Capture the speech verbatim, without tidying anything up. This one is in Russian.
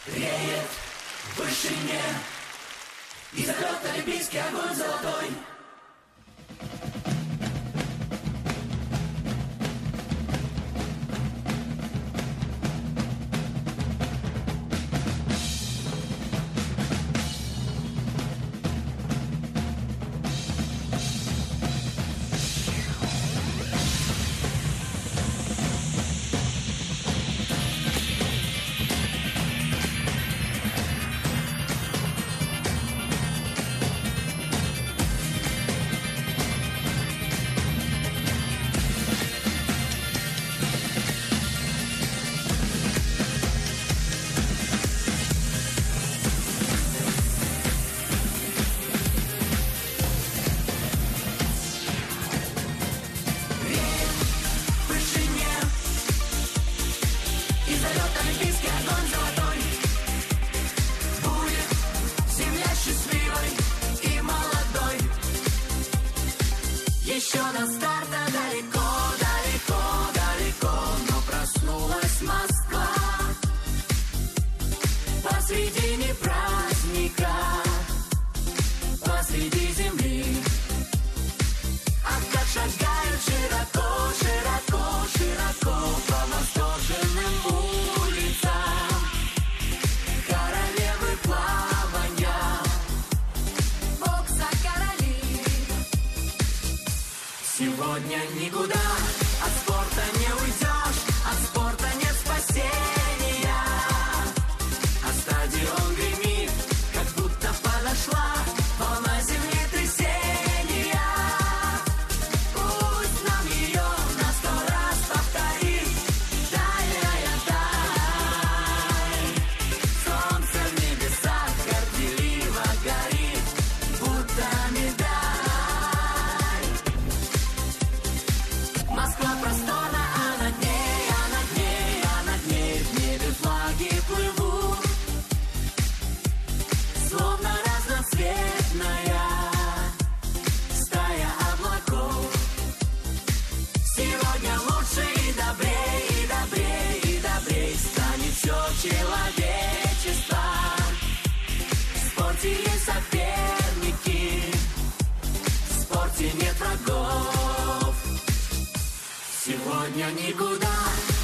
Реет в вышине и зовет олимпийский огонь золотой. Еще до старта далеко, далеко, далеко, но проснулась Москва посредине праздника, посреди земли. Ах, как шагают широко, широко, широко по восторженным улицам королевы плавания, бокса короли. Сегодня никуда от спорта не уйдешь, от спорта нет спасения. А стадион гремит, как будто подошла волна землетрясения. Пусть нам ее на сто раз повторит. Дай, дай, дай. Солнце в небесах горделиво горит, будто медаль. Москва просторна, а над ней, а над ней, а над ней в небе флаги плывут, словно разноцветная стая облаков. Сегодня лучше и добрей, и добрей, и добрей станет все человечество. В спорте есть соперники, в спорте нет врагов. Сегодня никуда